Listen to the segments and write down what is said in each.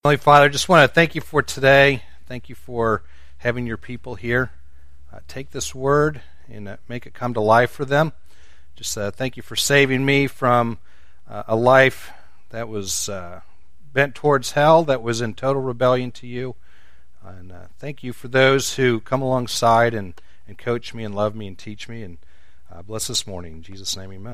Heavenly Father, I just want to thank you for today. Thank you for having your people here. Take this word and make it come to life for them. Just thank you for saving me from a life that was bent towards hell, that was in total rebellion to you. And thank you for those who come alongside and coach me and love me and teach me. And bless this morning. In Jesus' name, amen.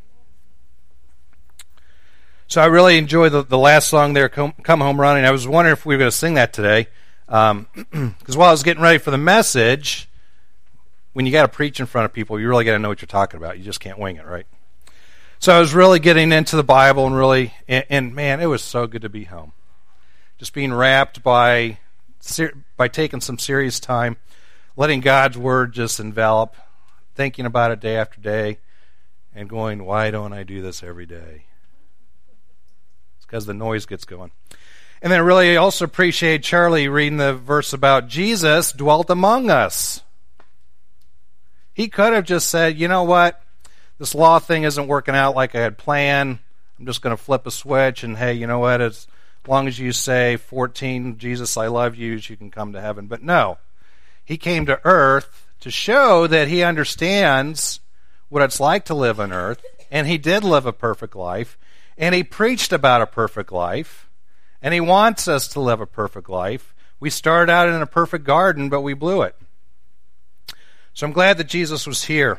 So I really enjoyed the last song there, Come Home Running. I was wondering if we were going to sing that today. Because while I was getting ready for the message, when you got to preach in front of people, you really got to know what you're talking about. You just can't wing it, right? So I was really getting into the Bible and man, it was so good to be home. Just being wrapped by taking some serious time, letting God's Word just envelop, thinking about it day after day, and going, why don't I do this every day? Because the noise gets going. And then I really also appreciate Charlie reading the verse about Jesus dwelt among us. He could have just said, you know what, this law thing isn't working out like I had planned. I'm just going to flip a switch and hey, you know what, as long as you say 14, Jesus, I love you, you can come to heaven. But no, he came to earth to show that he understands what it's like to live on earth, and he did live a perfect life. And he preached about a perfect life, and he wants us to live a perfect life. We started out in a perfect garden, but we blew it. So I'm glad that Jesus was here.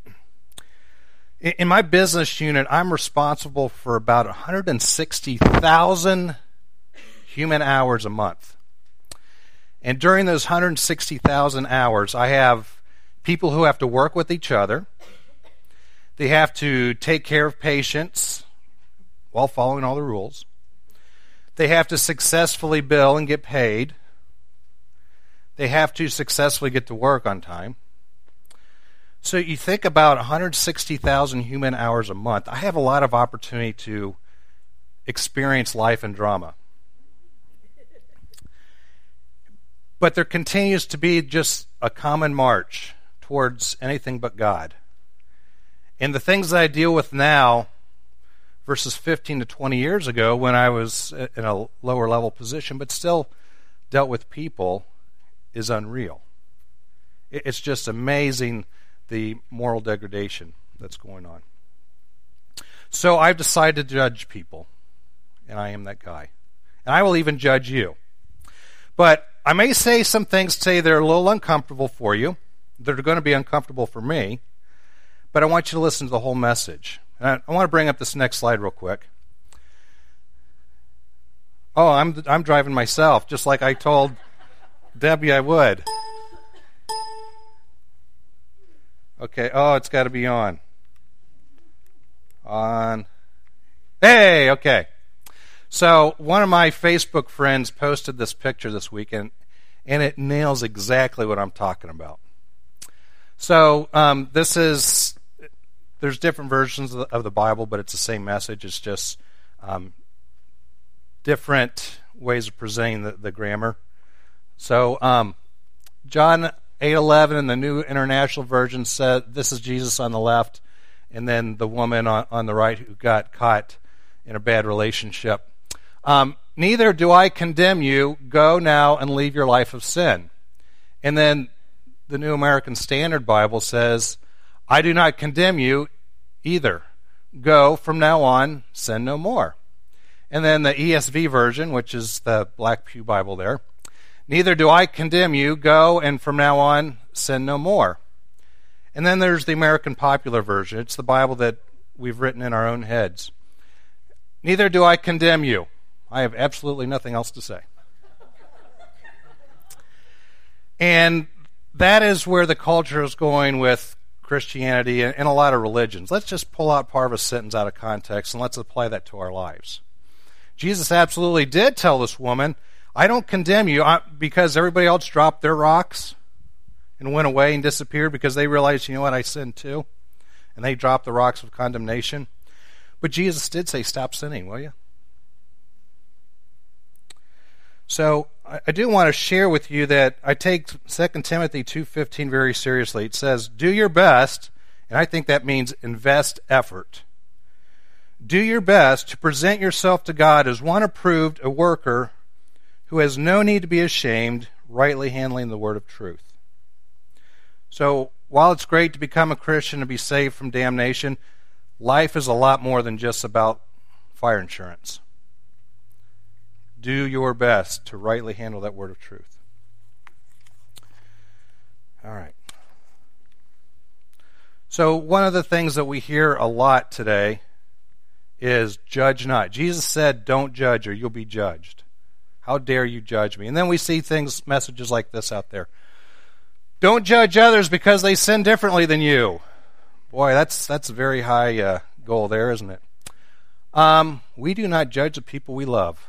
In my business unit, I'm responsible for about 160,000 human hours a month. And during those 160,000 hours, I have people who have to work with each other. They have to take care of patients while following all the rules. They have to successfully bill and get paid. They have to successfully get to work on time. So you think about 160,000 human hours a month. I have a lot of opportunity to experience life and drama. But there continues to be just a common march towards anything but God. And the things that I deal with now versus 15 to 20 years ago when I was in a lower level position, but still dealt with people, is unreal. It's just amazing the moral degradation that's going on. So I've decided to judge people, and I am that guy. And I will even judge you. But I may say some things today that are a little uncomfortable for you, that are going to be uncomfortable for me, but I want you to listen to the whole message. I want to bring up this next slide real quick. Oh, I'm driving myself, just like I told Debbie I would. Okay, oh, it's got to be on. On. Hey, okay. So one of my Facebook friends posted this picture this weekend, and it nails exactly what I'm talking about. So this is... There's different versions of the Bible, but it's the same message. It's just different ways of presenting the grammar. So John 8:11 in the New International Version said, this is Jesus on the left, and then the woman on the right who got caught in a bad relationship. Neither do I condemn you. Go now and leave your life of sin. And then the New American Standard Bible says, I do not condemn you either. Go from now on, sin no more. And then the ESV version, which is the Black Pew Bible there, neither do I condemn you. Go and from now on, sin no more. And then there's the American Popular Version. It's the Bible that we've written in our own heads. Neither do I condemn you. I have absolutely nothing else to say. And that is where the culture is going with Christianity and a lot of religions. Let's just pull out part of a sentence out of context and let's apply that to our lives. Jesus absolutely did tell this woman, I don't condemn you because everybody else dropped their rocks and went away and disappeared because they realized, you know what, I sinned too. And they dropped the rocks of condemnation. But Jesus did say, stop sinning, will you? So I do want to share with you that I take 2 Timothy 2:15 very seriously. It says, do your best, and I think that means invest effort. Do your best to present yourself to God as one approved, a worker who has no need to be ashamed, rightly handling the word of truth. So, while it's great to become a Christian and be saved from damnation, life is a lot more than just about fire insurance. Do your best to rightly handle that word of truth. All right. So one of the things that we hear a lot today is judge not. Jesus said, don't judge or you'll be judged. How dare you judge me? And then we see messages like this out there. Don't judge others because they sin differently than you. Boy, that's a very high goal there, isn't it? We do not judge the people we love.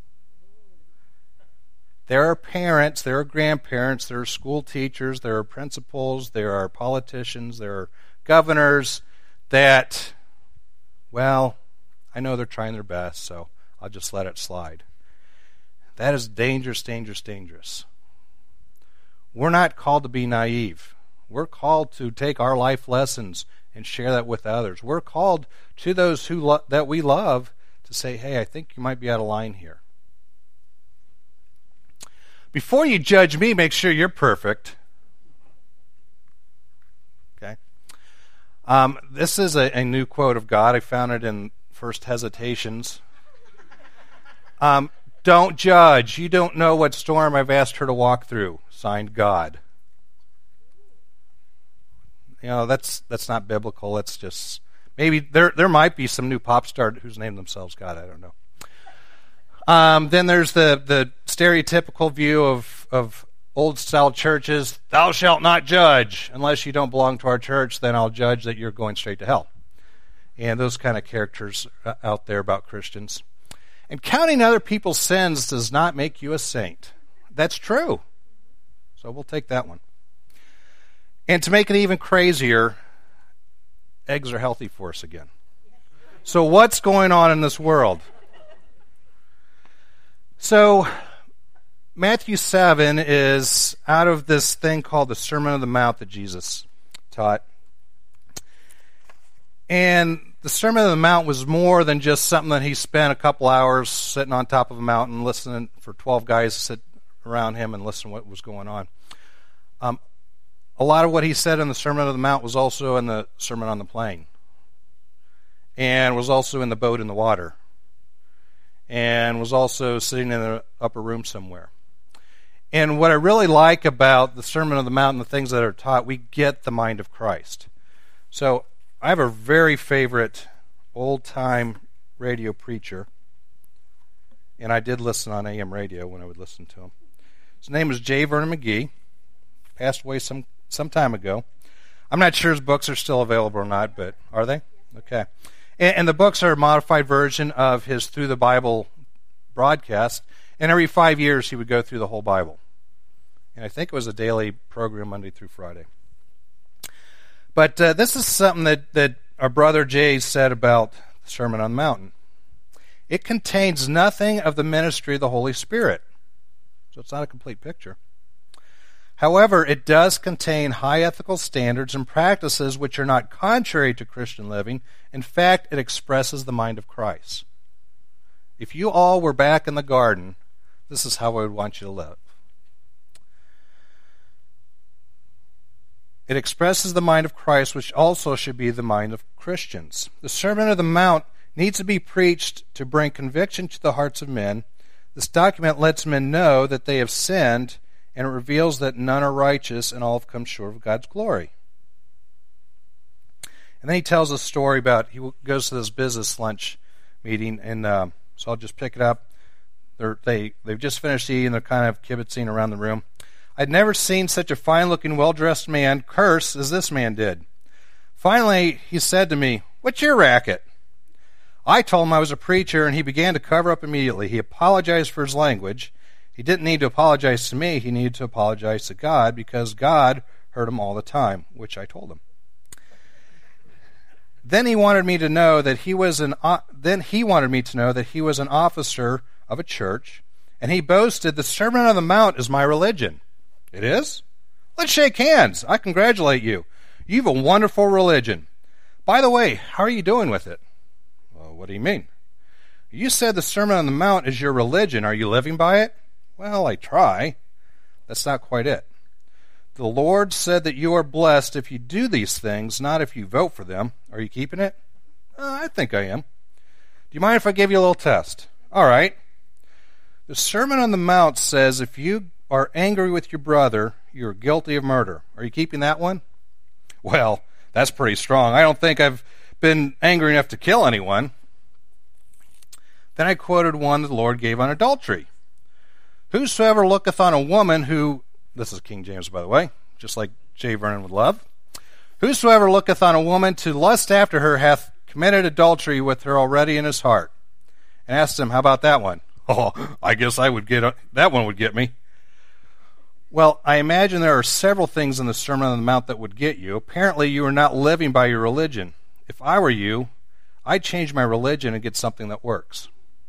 There are parents, there are grandparents, there are school teachers, there are principals, there are politicians, there are governors that, well, I know they're trying their best, so I'll just let it slide. That is dangerous, dangerous, dangerous. We're not called to be naive. We're called to take our life lessons and share that with others. We're called to those that we love to say, hey, I think you might be out of line here. Before you judge me, make sure you're perfect. Okay? This is a new quote of God. I found it in First Hesitations. Don't judge. You don't know what storm I've asked her to walk through. Signed, God. You know, that's not biblical. It's just, maybe there might be some new pop star who's named themselves God. I don't know. Then there's the stereotypical view of old-style churches. Thou shalt not judge. Unless you don't belong to our church, then I'll judge that you're going straight to hell. And those kind of characters out there about Christians. And counting other people's sins does not make you a saint. That's true. So we'll take that one. And to make it even crazier, eggs are healthy for us again. So what's going on in this world? So Matthew 7 is out of this thing called the Sermon on the Mount that Jesus taught. And the Sermon on the Mount was more than just something that he spent a couple hours sitting on top of a mountain listening for 12 guys to sit around him and listen to what was going on. A lot of what he said in the Sermon on the Mount was also in the Sermon on the Plain. And was also in the boat in the water. And was also sitting in the upper room somewhere. And what I really like about the Sermon on the Mount and the things that are taught, we get the mind of Christ. So I have a very favorite old-time radio preacher, and I did listen on AM radio when I would listen to him. His name was J. Vernon McGee. Passed away some time ago. I'm not sure his books are still available or not, but are they? Okay. And the books are a modified version of his Through the Bible broadcast, and every 5 years he would go through the whole Bible. And I think it was a daily program Monday through Friday. But this is something that our brother Jay said about the Sermon on the Mountain. It contains nothing of the ministry of the Holy Spirit. So it's not a complete picture. However, it does contain high ethical standards and practices which are not contrary to Christian living. In fact, it expresses the mind of Christ. If you all were back in the garden, this is how I would want you to live. It expresses the mind of Christ, which also should be the mind of Christians. The Sermon on the Mount needs to be preached to bring conviction to the hearts of men. This document lets men know that they have sinned, and it reveals that none are righteous and all have come short of God's glory. And then he tells a story about, he goes to this business lunch meeting, and so I'll just pick it up. They've just finished eating, they're kind of kibitzing around the room. I'd never seen such a fine-looking, well-dressed man curse as this man did. Finally, he said to me, "What's your racket?" I told him I was a preacher, and he began to cover up immediately. He apologized for his language. He didn't need to apologize to me. He needed to apologize to God, because God heard him all the time, which I told him. Then he wanted me to know that he was an officer of a church, and he boasted, "The Sermon on the Mount is my religion." It is? Let's shake hands. I congratulate you. You have a wonderful religion. By the way, how are you doing with it? Well, what do you mean? You said the Sermon on the Mount is your religion. Are you living by it? Well, I try. That's not quite it. The Lord said that you are blessed if you do these things, not if you vote for them. Are you keeping it? I think I am. Do you mind if I give you a little test? All right. The Sermon on the Mount says if you are angry with your brother, you're guilty of murder. Are you keeping that one? Well, that's pretty strong. I don't think I've been angry enough to kill anyone. Then I quoted one the Lord gave on adultery. Whosoever looketh on a woman who, this is King James, by the way, just like J. Vernon would love. Whosoever looketh on a woman to lust after her hath committed adultery with her already in his heart. And asked him, how about that one? Oh, I guess that one would get me. Well, I imagine there are several things in the Sermon on the Mount that would get you. Apparently, you are not living by your religion. If I were you, I'd change my religion and get something that works.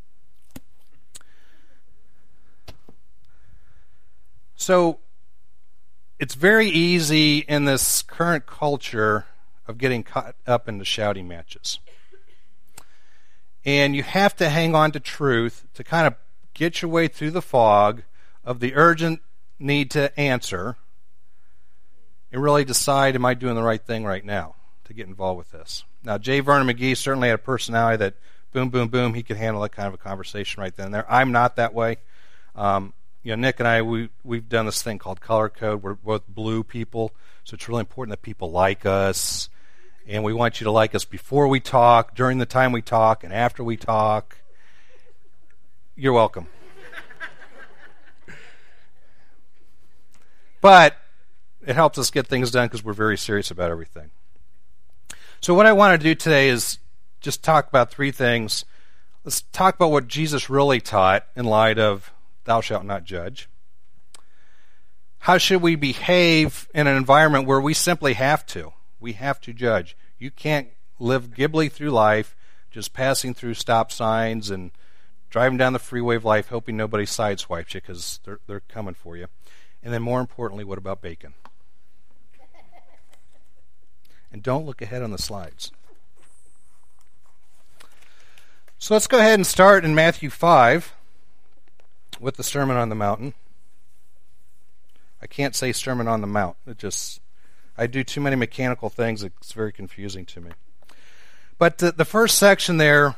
So, it's very easy in this current culture of getting caught up into shouting matches. And you have to hang on to truth to kind of get your way through the fog of the urgent need to answer and really decide, am I doing the right thing right now to get involved with this? Now, J. Vernon McGee certainly had a personality that boom, boom, boom, he could handle that kind of a conversation right then and there. I'm not that way. Nick and I, we've done this thing called color code. We're both blue people, so it's really important that people like us. And we want you to like us before we talk, during the time we talk, and after we talk. You're welcome. But it helps us get things done because we're very serious about everything. So what I want to do today is just talk about three things. Let's talk about what Jesus really taught in light of thou shalt not judge. How should we behave in an environment where we simply have to? We have to judge. You can't live glibly through life just passing through stop signs and driving down the freeway of life hoping nobody sideswipes you because they're coming for you. And then more importantly, what about bacon? And don't look ahead on the slides. So let's go ahead and start in Matthew 5 with the Sermon on the Mountain. I can't say Sermon on the Mount. I do too many mechanical things. It's very confusing to me. But the first section there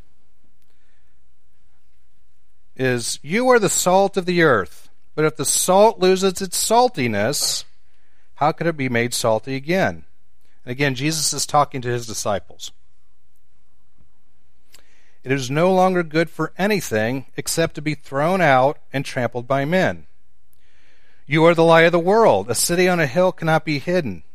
is, you are the salt of the earth. But if the salt loses its saltiness, how could it be made salty again? And again, Jesus is talking to his disciples. It is no longer good for anything except to be thrown out and trampled by men. You are the light of the world. A city on a hill cannot be hidden.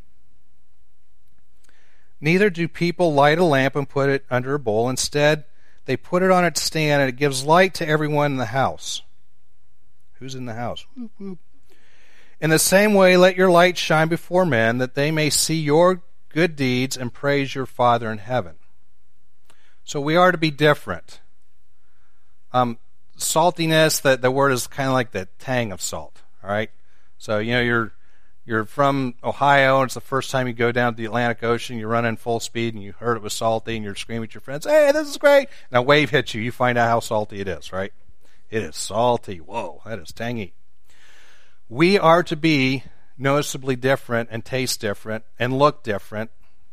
Neither do people light a lamp and put it under a bowl. Instead, they put it on its stand, and it gives light to everyone in the house. Who's in the house? Whoop, whoop. In the same way, let your light shine before men, that they may see your good deeds and praise your Father in heaven. So we are to be different. Saltiness, the word is kind of like the tang of salt. All right? So, you're from Ohio, and it's the first time you go down to the Atlantic Ocean, you're running full speed, and you heard it was salty, and you're screaming at your friends, hey, this is great! And a wave hits you, you find out how salty it is, right? It is salty. Whoa, that is tangy. We are to be noticeably different and taste different and look different,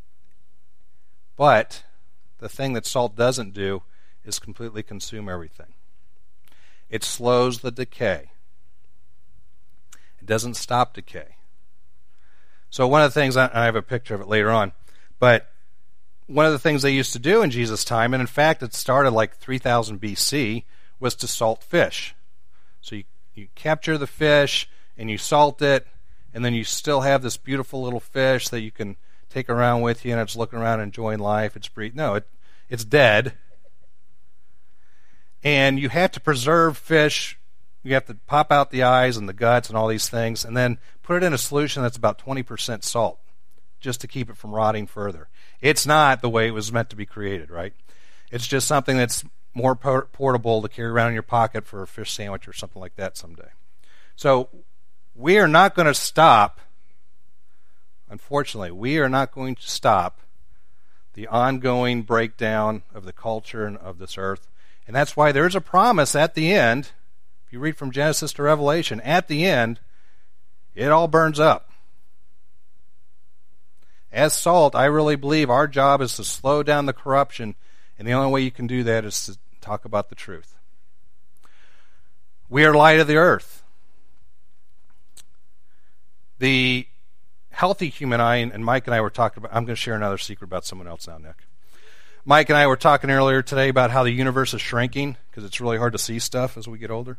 but the thing that salt doesn't do is completely consume everything. It slows the decay. It doesn't stop decay. So one of the things, I have a picture of it later on, but one of the things they used to do in Jesus' time, and in fact it started like 3000 BC, was to salt fish. So you capture the fish and you salt it, and then you still have this beautiful little fish that you can take around with you, and it's looking around enjoying life. It's breathing. No, it's dead. And you have to preserve fish. You have to pop out the eyes and the guts and all these things, and then put it in a solution that's about 20% salt, just to keep it from rotting further. It's not the way it was meant to be created, right? It's just something that's more portable to carry around in your pocket for a fish sandwich or something like that someday. So we are not going to stop, unfortunately, we are not going to stop the ongoing breakdown of the culture and of this earth. And that's why there's a promise at the end. If you read from Genesis to Revelation, at the end, it all burns up. As salt, I really believe our job is to slow down the corruption, and the only way you can do that is to talk about the truth. We are light of the earth. The healthy human eye, and Mike and I were talking about, I'm going to share another secret about someone else now, Nick. Mike and I were talking earlier today about how the universe is shrinking because it's really hard to see stuff as we get older.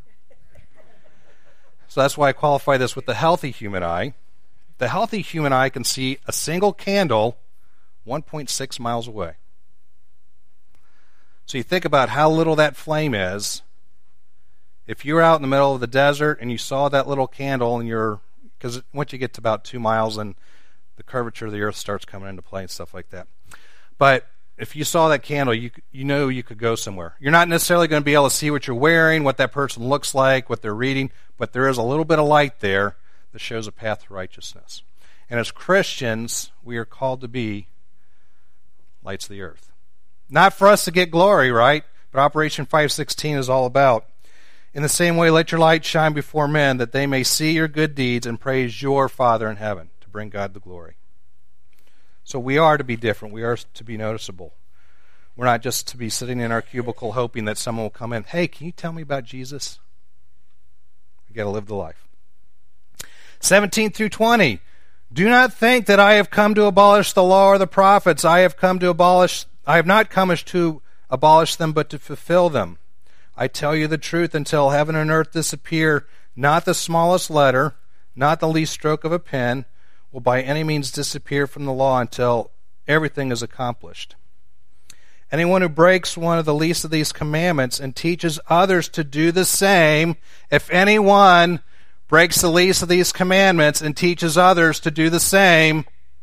So that's why I qualify this with the healthy human eye. The healthy human eye can see a single candle 1.6 miles away. So you think about how little that flame is. If you're out in the middle of the desert and you saw that little candle, and because once you get to about 2 miles, and the curvature of the earth starts coming into play and stuff like that. But if you saw that candle, you know you could go somewhere. You're not necessarily going to be able to see what you're wearing, what that person looks like, what they're reading, but there is a little bit of light there that shows a path to righteousness. And as Christians, we are called to be lights of the earth. Not for us to get glory, right? But Operation 516 is all about. In the same way, let your light shine before men, that they may see your good deeds and praise your Father in heaven, to bring God the glory. So we are to be different. We are to be noticeable. We're not just to be sitting in our cubicle hoping that someone will come in. Hey, can you tell me about Jesus? We've got to live the life. 17 through 20. Do not think that I have come to abolish the law or the prophets. I have not come to abolish them, but to fulfill them. I tell you the truth, until heaven and earth disappear, not the smallest letter, not the least stroke of a pen, will by any means disappear from the law until everything is accomplished. Anyone who breaks one of the least of these commandments and teaches others to do the same, if anyone breaks the least of these commandments and teaches others to do the same,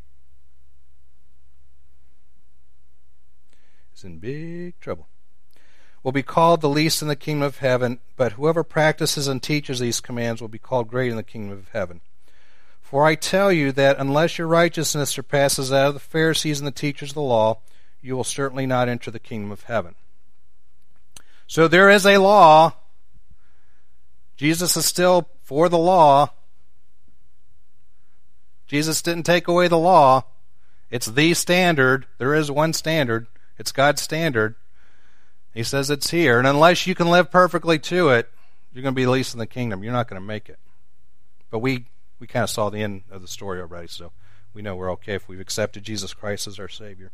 is in big trouble. Will be called the least in the kingdom of heaven, but whoever practices and teaches these commands will be called great in the kingdom of heaven. For I tell you that unless your righteousness surpasses that of the Pharisees and the teachers of the law, you will certainly not enter the kingdom of heaven. So there is a law. Jesus is still for the law. Jesus didn't take away the law. It's the standard. There is one standard. It's God's standard. He says it's here. And unless you can live perfectly to it, you're going to be least in the kingdom. You're not going to make it. But we kind of saw the end of the story already, so we know we're okay if we've accepted Jesus Christ as our Savior.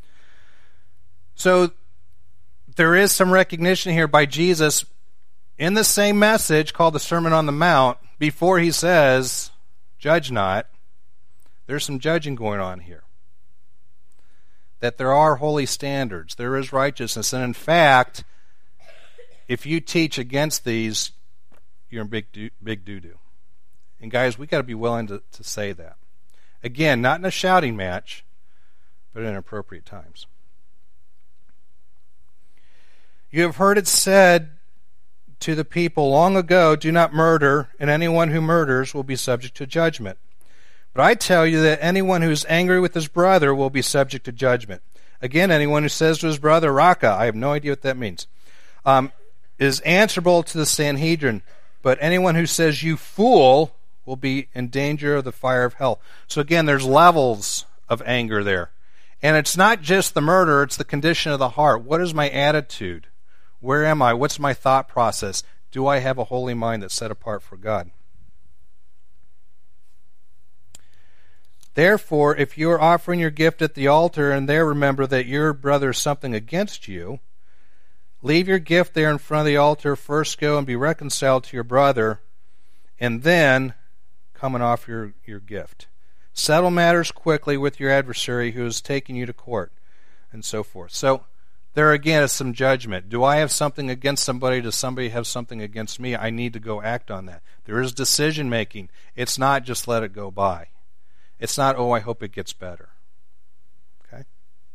So there is some recognition here by Jesus in the same message called the Sermon on the Mount. Before he says, judge not, there's some judging going on here. That there are holy standards, there is righteousness, and in fact, if you teach against these, you're in big doo-doo. And guys, we got to be willing to say that. Again, not in a shouting match, but in appropriate times. You have heard it said to the people long ago, do not murder, and anyone who murders will be subject to judgment. But I tell you that anyone who is angry with his brother will be subject to judgment. Again, anyone who says to his brother, Raka, I have no idea what that means, is answerable to the Sanhedrin. But anyone who says, you fool, will be in danger of the fire of hell. So again, there's levels of anger there. And it's not just the murder, it's the condition of the heart. What is my attitude? Where am I? What's my thought process? Do I have a holy mind that's set apart for God? Therefore, if you are offering your gift at the altar and there remember that your brother has something against you, leave your gift there in front of the altar, first go and be reconciled to your brother, and then come and offer your gift. Settle matters quickly with your adversary who is taking you to court, and so forth. So there again is some judgment. Do I have something against somebody? Does somebody have something against me? I need to go act on that. There is decision making. It's not just let it go by. It's not, I hope it gets better. Okay?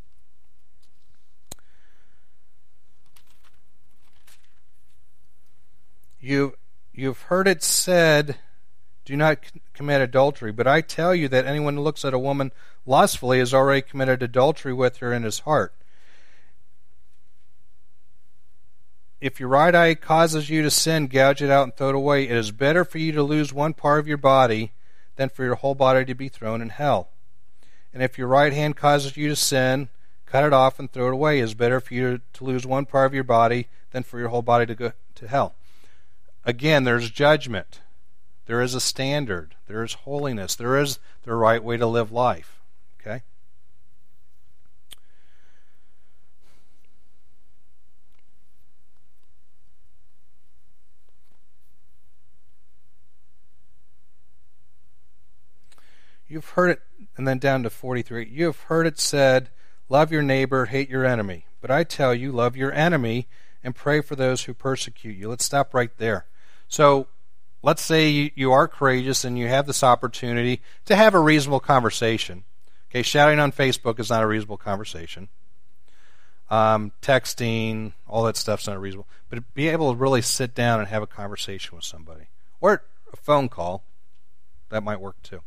You've heard it said, do not commit adultery. But I tell you that anyone who looks at a woman lustfully has already committed adultery with her in his heart. if your right eye causes you to sin, gouge it out and throw it away. It is better for you to lose one part of your body than for your whole body to be thrown in hell. And if your right hand causes you to sin, cut it off and throw it away. It is better for you to lose one part of your body than for your whole body to go to hell. Again, there's judgment. There is a standard. There is holiness. There is the right way to live life. Okay? You've heard it, and then down to 43. You have heard it said, love your neighbor, hate your enemy. But I tell you, love your enemy and pray for those who persecute you. Let's stop right there. So, let's say you are courageous and you have this opportunity to have a reasonable conversation. Okay, shouting on Facebook is not a reasonable conversation. Texting, all that stuff's not reasonable. But be able to really sit down and have a conversation with somebody. Or a phone call. That might work too.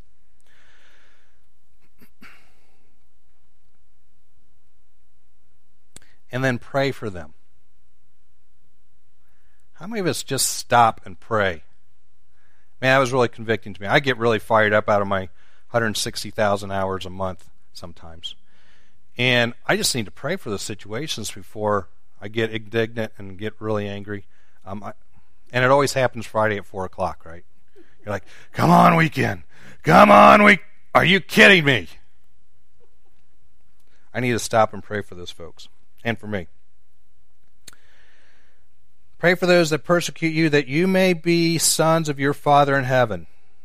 And then pray for them. How many of us just stop and pray? Man, that was really convicting to me. I get really fired up out of my 160,000 hours a month sometimes. And I just need to pray for the situations before I get indignant and get really angry. And it always happens Friday at 4 o'clock, right? You're like, come on, weekend. Come on, are you kidding me? I need to stop and pray for those folks. And for me. Pray for those that persecute you, that you may be sons of your Father in heaven.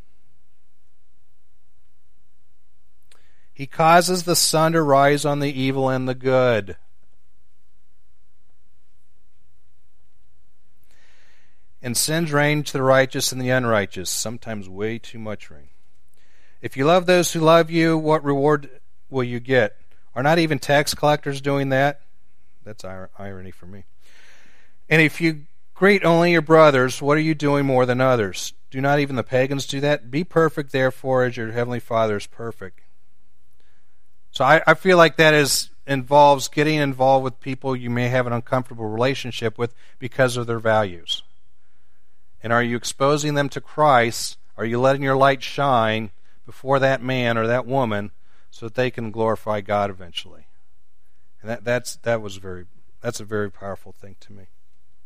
He causes the sun to rise on the evil and the good, and sends rain to the righteous and the unrighteous, sometimes way too much rain. If you love those who love you, what reward will you get? Are not even tax collectors doing that? That's irony for me. And if you greet only your brothers, what are you doing more than others? Do not even the pagans do that? Be perfect, therefore, as your heavenly Father is perfect. So I feel like that involves getting involved with people you may have an uncomfortable relationship with because of their values. And are you exposing them to Christ? Are you letting your light shine before that man or that woman so that they can glorify God eventually? And that's a very powerful thing to me.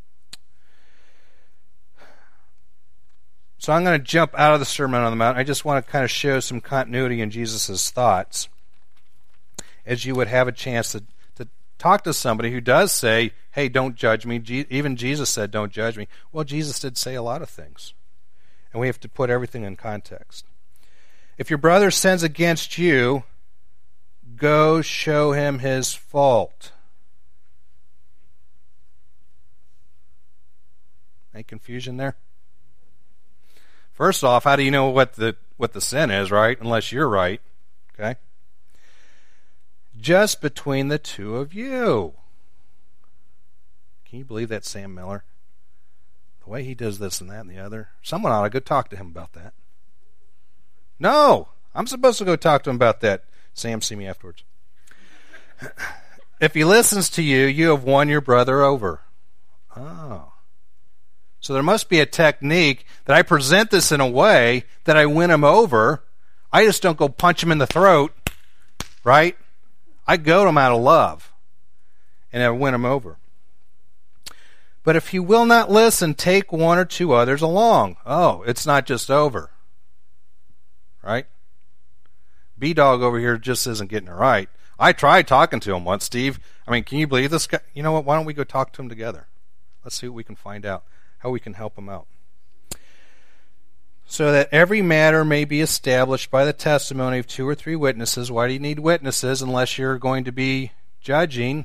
So I'm going to jump out of the Sermon on the Mount. I just want to kind of show some continuity in Jesus' thoughts as you would have a chance to talk to somebody who does say, hey, don't judge me. Even Jesus said, don't judge me. Well, Jesus did say a lot of things. And we have to put everything in context. If your brother sins against you, go show him his fault. Any confusion there? First off, how do you know what the sin is, right? Unless you're right. Okay? Just between the two of you. Can you believe that, Sam Miller? The way he does this and that and the other. Someone ought to go talk to him about that. No! I'm supposed to go talk to him about that. Sam, see me afterwards. If he listens to you, you have won your brother over. Oh. So there must be a technique that I present this in a way that I win him over. I just don't go punch him in the throat, right? I go to him out of love, and I win him over. But if he will not listen, take one or two others along. Oh, it's not just over, right? B-Dog over here just isn't getting it right. I tried talking to him once, Steve. I mean, can you believe this guy? You know what? Why don't we go talk to him together? Let's see what we can find out, how we can help him out. So that every matter may be established by the testimony of 2 or 3 witnesses. Why do you need witnesses unless you're going to be judging?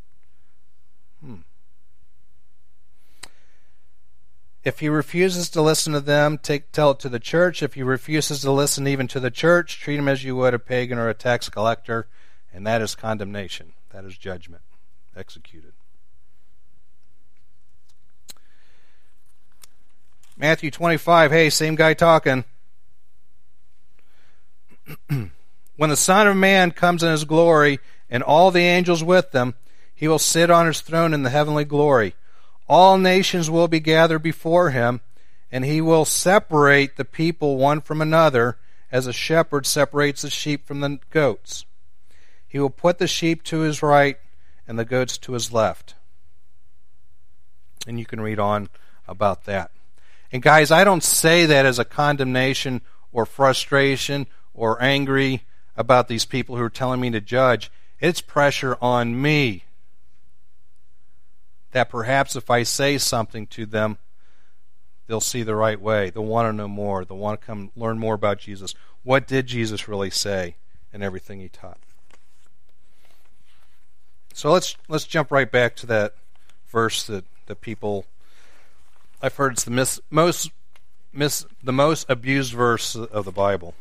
If he refuses to listen to them, tell it to the church. If he refuses to listen even to the church, treat him as you would a pagan or a tax collector, and that is condemnation. That is judgment executed. Matthew 25, hey, same guy talking. When the Son of Man comes in his glory and all the angels with him, he will sit on his throne in the heavenly glory. All nations will be gathered before him, and he will separate the people one from another, as a shepherd separates the sheep from the goats. He will put the sheep to his right and the goats to his left. And you can read on about that. And guys, I don't say that as a condemnation or frustration or angry about these people who are telling me to judge. It's pressure on me that perhaps if I say something to them, they'll see the right way. They'll want to know more. They'll want to come learn more about Jesus. What did Jesus really say in everything he taught? So let's jump right back to that verse that the people, I've heard it's the most abused verse of the Bible.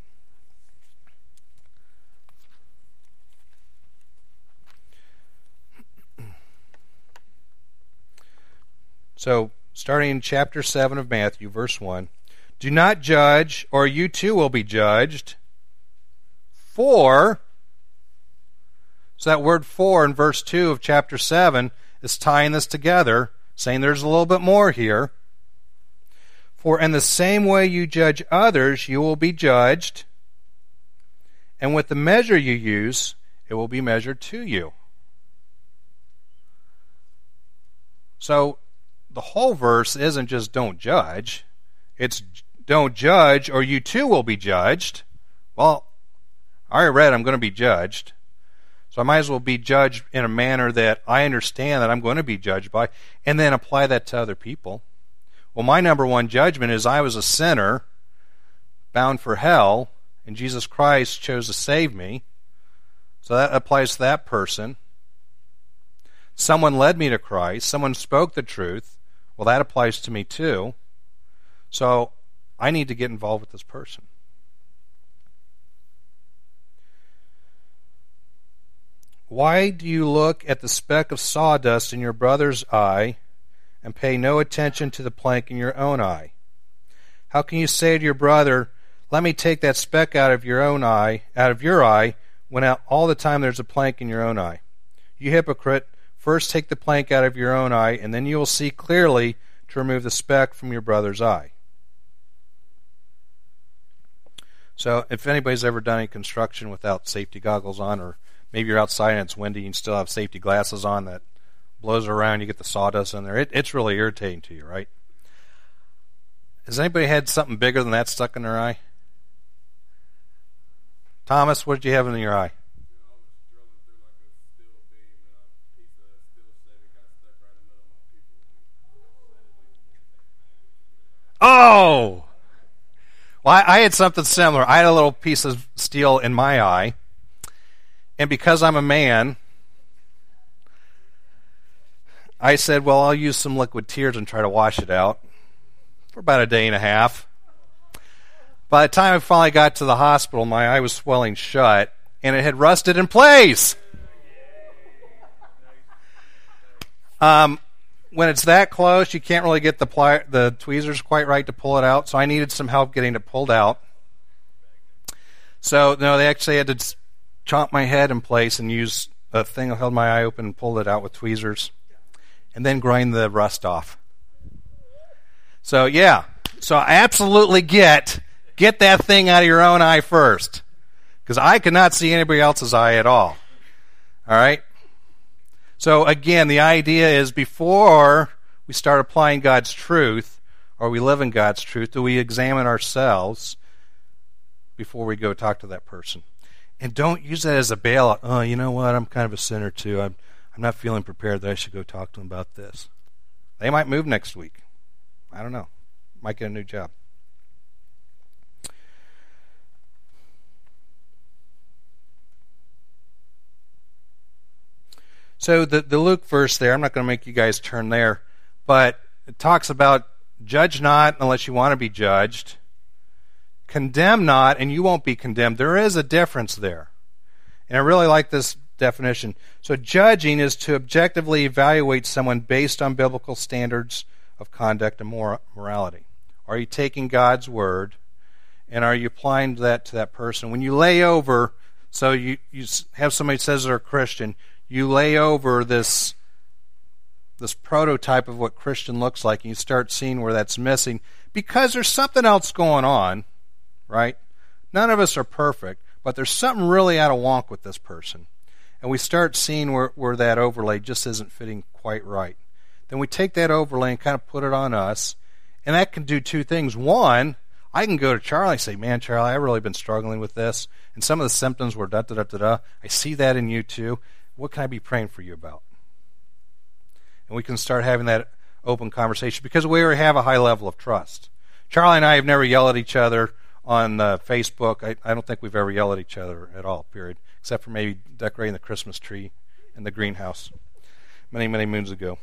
So, starting in chapter 7 of Matthew, verse 1, do not judge, or you too will be judged. For, so that word for in verse 2 of chapter 7 is tying this together, saying there's a little bit more here. For in the same way you judge others, you will be judged, and with the measure you use, it will be measured to you. So, the whole verse isn't just don't judge. It's don't judge or you too will be judged. Well, I already read I'm going to be judged. So I might as well be judged in a manner that I understand that I'm going to be judged by, and then apply that to other people. Well, my number one judgment is I was a sinner bound for hell, and Jesus Christ chose to save me. So that applies to that person. Someone led me to Christ. Someone spoke the truth. Well, that applies to me too. So I need to get involved with this person. Why do you look at the speck of sawdust in your brother's eye and pay no attention to the plank in your own eye? How can you say to your brother, let me take that speck out of your eye, when all the time there's a plank in your own eye? You hypocrite! First take the plank out of your own eye, and then you will see clearly to remove the speck from your brother's eye. So if anybody's ever done any construction without safety goggles on, or maybe you're outside and it's windy and you still have safety glasses on that blows around, you get the sawdust in there, it's really irritating to you, right? Has anybody had something bigger than that stuck in their eye? Thomas, what did you have in your eye? Oh! Well, I had something similar. I had a little piece of steel in my eye, and because I'm a man, I said, well, I'll use some liquid tears and try to wash it out for about a day and a half. By the time I finally got to the hospital, my eye was swelling shut, and it had rusted in place. When it's that close, you can't really get the tweezers quite right to pull it out, so I needed some help getting it pulled out. So, no, they actually had to chomp my head in place and use a thing that held my eye open and pulled it out with tweezers, and then grind the rust off. So, yeah. So I absolutely get that thing out of your own eye first, because I cannot see anybody else's eye at all. All right? So again, the idea is before we start applying God's truth, or we live in God's truth, do we examine ourselves before we go talk to that person? And don't use that as a bailout. Oh, you know what? I'm kind of a sinner too. I'm not feeling prepared that I should go talk to them about this. They might move next week. I don't know. Might get a new job. So the Luke verse there, I'm not going to make you guys turn there, but it talks about judge not unless you want to be judged. Condemn not, and you won't be condemned. There is a difference there. And I really like this definition. So judging is to objectively evaluate someone based on biblical standards of conduct and morality. Are you taking God's word, and are you applying that to that person? When you lay over, so you have somebody who says they're a Christian, you lay over this this prototype of what Christian looks like, and you start seeing where that's missing because there's something else going on, right? None of us are perfect, but there's something really out of wonk with this person. And we start seeing where that overlay just isn't fitting quite right. Then we take that overlay and kind of put it on us, and that can do two things. One, I can go to Charlie and say, man, Charlie, I've really been struggling with this, and some of the symptoms were da-da-da-da-da. I see that in you too. What can I be praying for you about? And we can start having that open conversation because we already have a high level of trust. Charlie and I have never yelled at each other on Facebook. I don't think we've ever yelled at each other at all, period, except for maybe decorating the Christmas tree in the greenhouse many, many moons ago.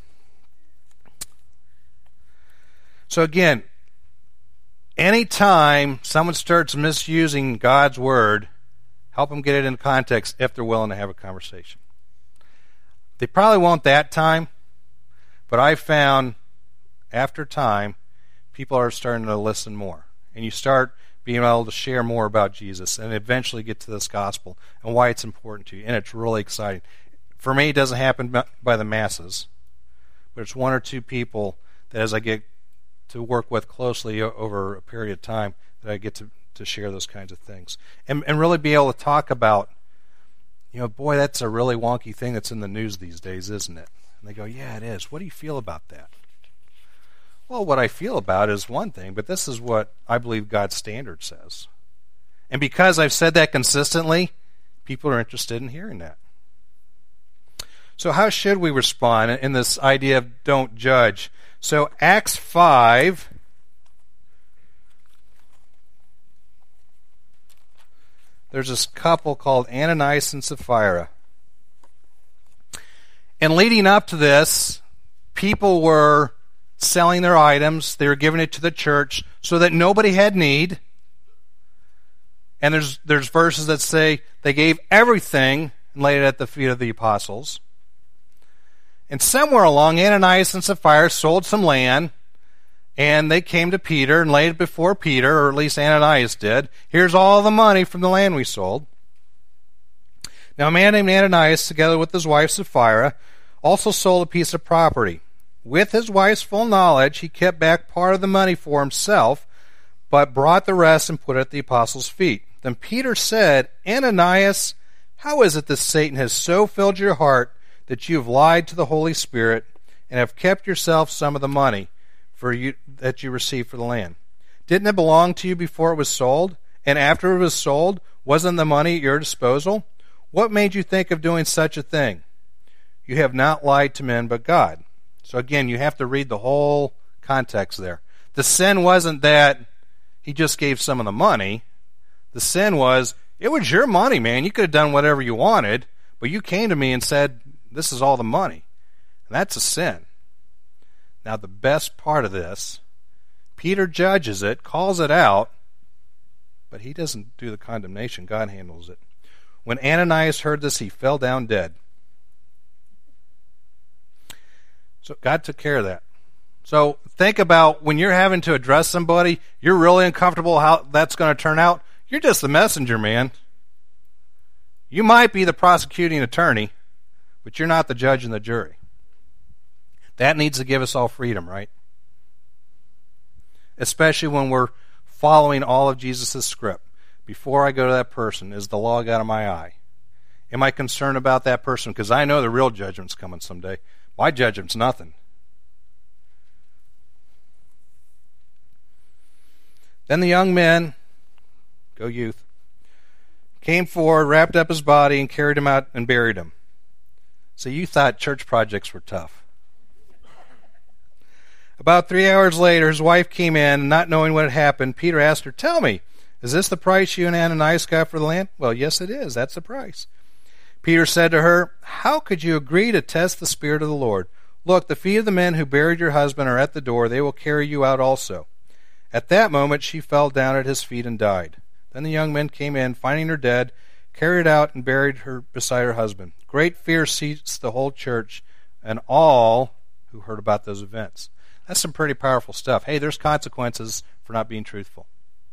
So again, anytime someone starts misusing God's word, help them get it in context if they're willing to have a conversation. They probably won't that time, but I found after time, people are starting to listen more. And you start being able to share more about Jesus and eventually get to this gospel and why it's important to you. And it's really exciting. For me, it doesn't happen by the masses, but it's one or two people that as I get to work with closely over a period of time that I get to share those kinds of things. And really be able to talk about, boy, that's a really wonky thing that's in the news these days, isn't it? And they go, yeah, it is. What do you feel about that? Well, what I feel about is one thing, but this is what I believe God's standard says. And because I've said that consistently, people are interested in hearing that. So how should we respond in this idea of don't judge? So Acts 5, there's this couple called Ananias and Sapphira. And leading up to this, people were selling their items. They were giving it to the church so that nobody had need. And there's verses that say they gave everything and laid it at the feet of the apostles. And somewhere along, Ananias and Sapphira sold some land, and they came to Peter and laid it before Peter, or at least Ananias did. Here's all the money from the land we sold. Now a man named Ananias, together with his wife Sapphira, also sold a piece of property. With his wife's full knowledge, he kept back part of the money for himself, but brought the rest and put it at the apostles' feet. Then Peter said, Ananias, how is it that Satan has so filled your heart that you have lied to the Holy Spirit and have kept yourself some of the money that you received for the land? Didn't it belong to you before it was sold? And after it was sold, wasn't the money at your disposal? What made you think of doing such a thing? You have not lied to men but God. So again, you have to read the whole context there. The sin wasn't that he just gave some of the money. The sin was, it was your money, man. You could have done whatever you wanted, but you came to me and said, this is all the money. And that's a sin. Now, the best part of this, Peter judges it, calls it out, but he doesn't do the condemnation. God handles it. When Ananias heard this, he fell down dead. So God took care of that. So think about when you're having to address somebody, you're really uncomfortable how that's going to turn out. You're just the messenger, man. You might be the prosecuting attorney, but you're not the judge and the jury. That needs to give us all freedom, right? Especially when we're following all of Jesus' script. Before I go to that person, is the log out of my eye? Am I concerned about that person? Because I know the real judgment's coming someday. My judgment's nothing. Then the young men, go youth, came forward, wrapped up his body, and carried him out and buried him. So you thought church projects were tough. About 3 hours later, his wife came in, and not knowing what had happened, Peter asked her, tell me, is this the price you and Ananias got for the land? Well, yes, it is. That's the price. Peter said to her, how could you agree to test the Spirit of the Lord? Look, the feet of the men who buried your husband are at the door. They will carry you out also. At that moment, she fell down at his feet and died. Then the young men came in, finding her dead, carried out and buried her beside her husband. Great fear seized the whole church and all who heard about those events. That's some pretty powerful stuff. Hey, there's consequences for not being truthful.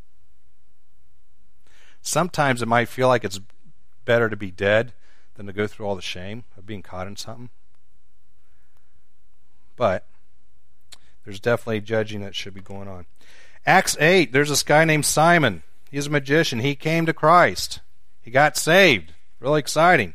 Sometimes it might feel like it's better to be dead than to go through all the shame of being caught in something. But there's definitely judging that should be going on. Acts 8, there's this guy named Simon. He's a magician. He came to Christ. He got saved. Really exciting.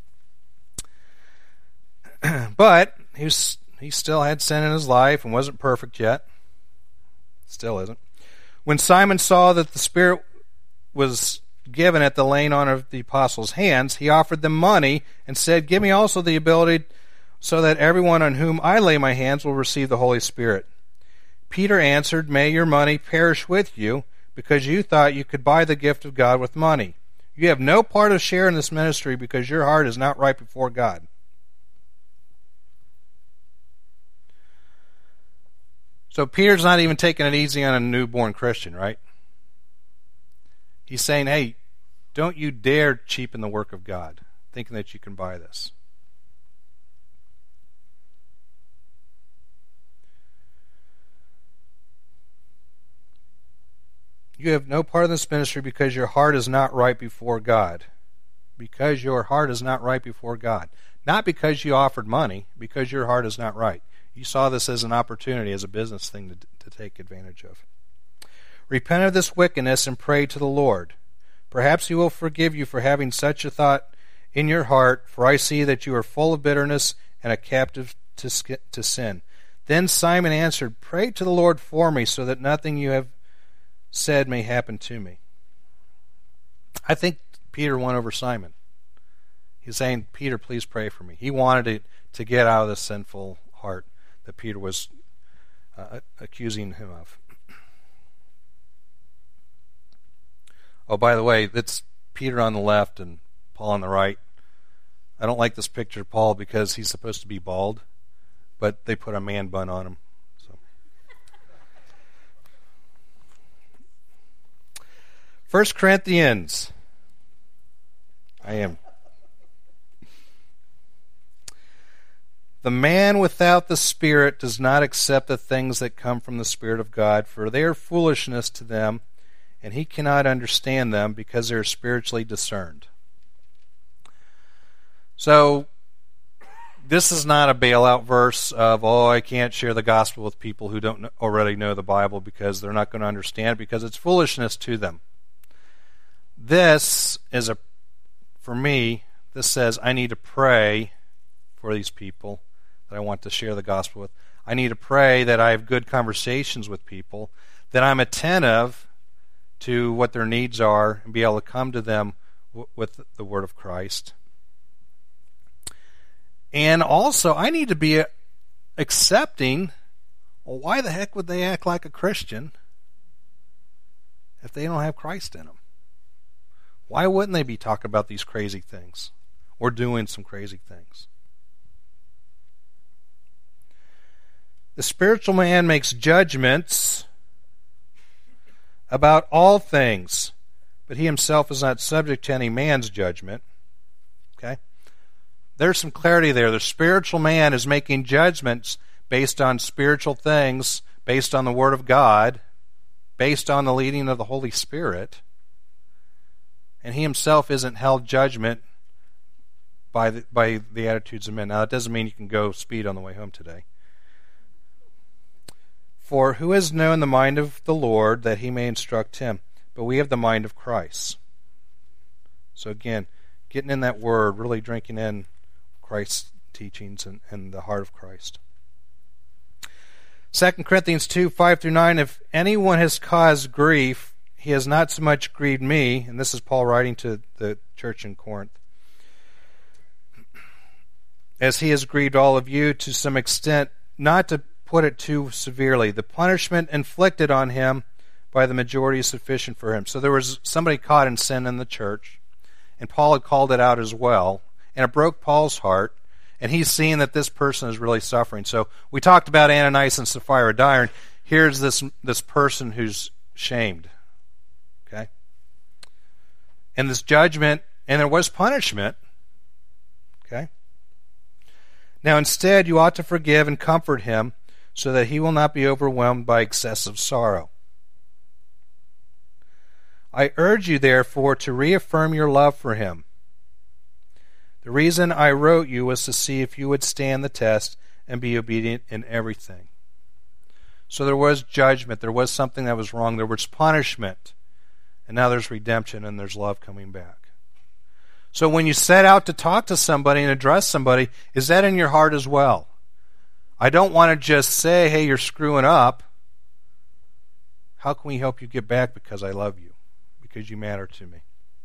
But he still had sin in his life and wasn't perfect yet. Still isn't. When Simon saw that the Spirit was given at the laying on of the apostles' hands, he offered them money and said, "Give me also the ability so that everyone on whom I lay my hands will receive the Holy Spirit." Peter answered, "May your money perish with you, because you thought you could buy the gift of God with money. You have no part of share in this ministry, because your heart is not right before God." So Peter's not even taking it easy on a newborn Christian, right? He's saying, hey, don't you dare cheapen the work of God, thinking that you can buy this. You have no part of this ministry because your heart is not right before God. Because your heart is not right before God. Not because you offered money, because your heart is not right. You saw this as an opportunity, as a business thing to take advantage of. Repent of this wickedness and pray to the Lord. Perhaps he will forgive you for having such a thought in your heart, for I see that you are full of bitterness and a captive to sin. Then Simon answered, "Pray to the Lord for me, so that nothing you have said may happen to me." I think Peter won over Simon. He's saying, "Peter, please pray for me." He wanted to get out of the sinful heart that Peter was accusing him of. Oh, by the way, that's Peter on the left and Paul on the right. I don't like this picture of Paul because he's supposed to be bald, but they put a man bun on him. So, 1 Corinthians. I am. The man without the Spirit does not accept the things that come from the Spirit of God, for they are foolishness to them, and he cannot understand them because they are spiritually discerned. So, this is not a bailout verse of, I can't share the gospel with people who don't already know the Bible because they're not going to understand it, because it's foolishness to them. This is for me, this says I need to pray for these people that I want to share the gospel with. I need to pray that I have good conversations with people, that I'm attentive to what their needs are and be able to come to them with the word of Christ. And also, I need to be accepting, well, why the heck would they act like a Christian if they don't have Christ in them? Why wouldn't they be talking about these crazy things or doing some crazy things? The spiritual man makes judgments about all things, but he himself is not subject to any man's judgment. Okay? There's some clarity there. The spiritual man is making judgments based on spiritual things, based on the Word of God, based on the leading of the Holy Spirit, and he himself isn't held judgment by the attitudes of men. Now, that doesn't mean you can go speed on the way home today. For who has known the mind of the Lord that he may instruct him? But we have the mind of Christ. So again, getting in that word, really drinking in Christ's teachings and the heart of Christ. 2 Corinthians 2, 5-9, if anyone has caused grief, he has not so much grieved me, and this is Paul writing to the church in Corinth, as he has grieved all of you to some extent, not to put it too severely. The punishment inflicted on him by the majority is sufficient for him. So there was somebody caught in sin in the church, and Paul had called it out as well, and it broke Paul's heart, and he's seeing that this person is really suffering. So we talked about Ananias and Sapphira dying. Here's this person who's shamed. Okay? And this judgment, and there was punishment. Okay? Now instead you ought to forgive and comfort him, so that he will not be overwhelmed by excessive sorrow. I urge you, therefore, to reaffirm your love for him. The reason I wrote you was to see if you would stand the test and be obedient in everything. So there was judgment. There was something that was wrong. There was punishment. And now there's redemption and there's love coming back. So when you set out to talk to somebody and address somebody, is that in your heart as well? I don't want to just say, hey, you're screwing up. How can we help you get back? Because I love you. Because you matter to me.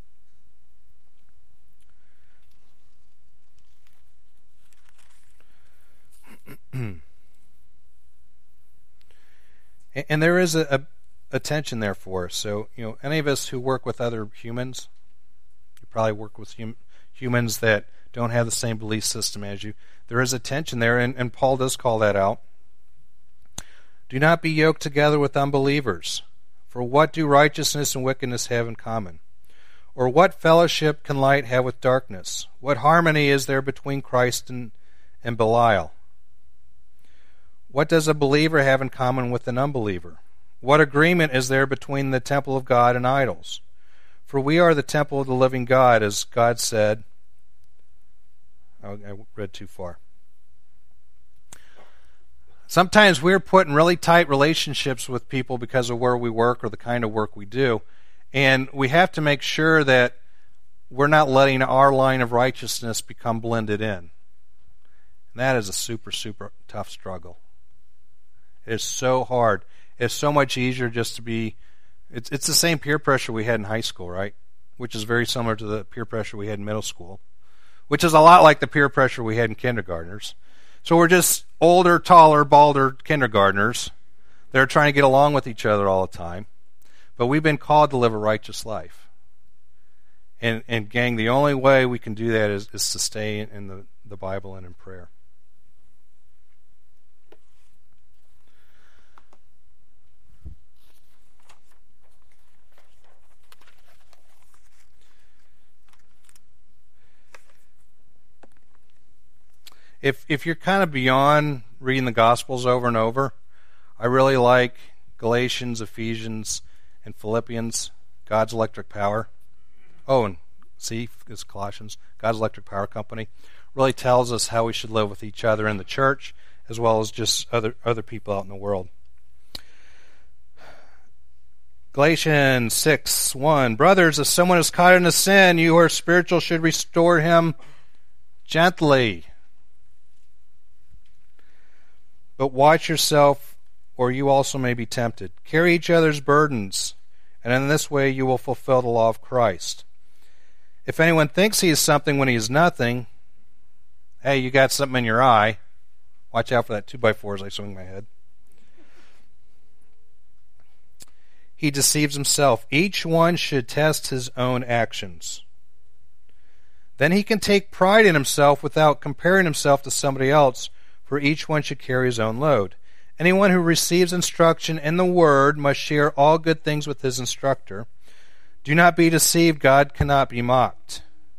And there is a tension there for us. So, any of us who work with other humans, you probably work with humans that don't have the same belief system as you. There is a tension there, and Paul does call that out. Do not be yoked together with unbelievers. For what do righteousness and wickedness have in common? Or what fellowship can light have with darkness? What harmony is there between Christ and Belial? What does a believer have in common with an unbeliever? What agreement is there between the temple of God and idols? For we are the temple of the living God, as God said. I read too far. Sometimes we're put in really tight relationships with people because of where we work or the kind of work we do. And we have to make sure that we're not letting our line of righteousness become blended in. And that is a super, super tough struggle. It is so hard. It's so much easier just to be... It's the same peer pressure we had in high school, right? Which is very similar to the peer pressure we had in middle school. Which is a lot like the peer pressure we had in kindergartners. So we're just older, taller, balder kindergartners that are trying to get along with each other all the time. But we've been called to live a righteous life. And gang, the only way we can do that is to stay in the Bible and in prayer. If you're kind of beyond reading the Gospels over and over, I really like Galatians, Ephesians, and Philippians, God's Electric Power. Oh, and see, it's Colossians, God's Electric Power Company. Really tells us how we should live with each other in the church, as well as just other people out in the world. Galatians 6:1, Brothers, if someone is caught in a sin, you who are spiritual should restore him gently. But watch yourself, or you also may be tempted. Carry each other's burdens, and in this way you will fulfill the law of Christ. If anyone thinks he is something when he is nothing, hey, you got something in your eye. Watch out for that 2x4 as I swing my head. He deceives himself. Each one should test his own actions. Then he can take pride in himself without comparing himself to somebody else, for each one should carry his own load. Anyone who receives instruction in the Word must share all good things with his instructor. Do not be deceived, God cannot be mocked.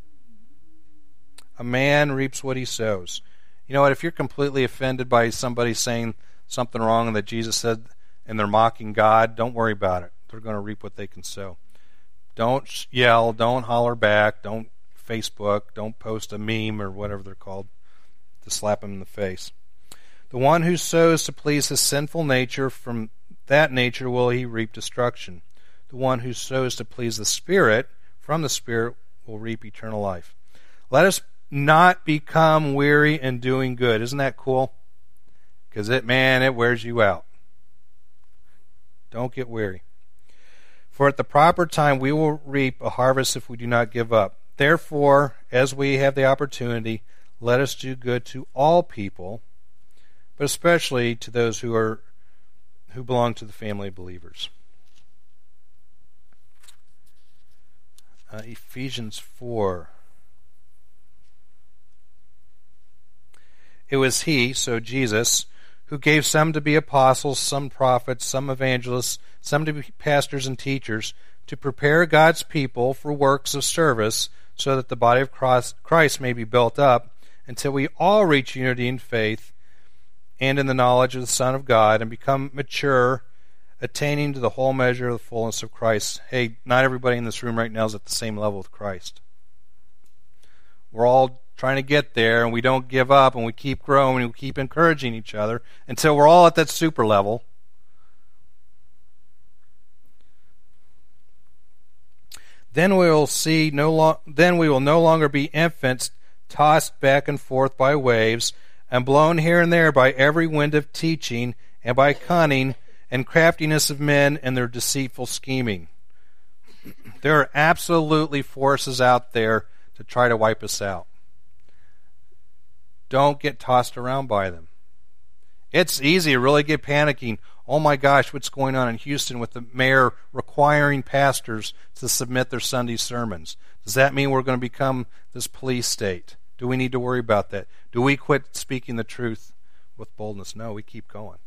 A man reaps what he sows. You know what, if you're completely offended by somebody saying something wrong that Jesus said and they're mocking God, don't worry about it. They're going to reap what they can sow. Don't yell, don't holler back, don't Facebook, don't post a meme or whatever they're called to slap him in the face. The one who sows to please his sinful nature, from that nature will he reap destruction. The one who sows to please the Spirit, from the Spirit will reap eternal life. Let us not become weary in doing good. Isn't that cool? Because it wears you out. Don't get weary. For at the proper time we will reap a harvest if we do not give up. Therefore, as we have the opportunity, let us do good to all people, but especially to those who belong to the family of believers. Ephesians 4. It was he, so Jesus, who gave some to be apostles, some prophets, some evangelists, some to be pastors and teachers, to prepare God's people for works of service, so that the body of Christ may be built up, until we all reach unity in faith and in the knowledge of the Son of God, and become mature, attaining to the whole measure of the fullness of Christ. Hey, not everybody in this room right now is at the same level with Christ. We're all trying to get there, and we don't give up, and we keep growing, and we keep encouraging each other until we're all at that super level. Then we will no longer be infants tossed back and forth by waves and blown here and there by every wind of teaching and by cunning and craftiness of men and their deceitful scheming. There are absolutely forces out there to try to wipe us out. Don't get tossed around by them. It's easy to really get panicking. Oh my gosh, what's going on in Houston with the mayor requiring pastors to submit their Sunday sermons? Does that mean we're going to become this police state? Do we need to worry about that? Do we quit speaking the truth with boldness? No, we keep going.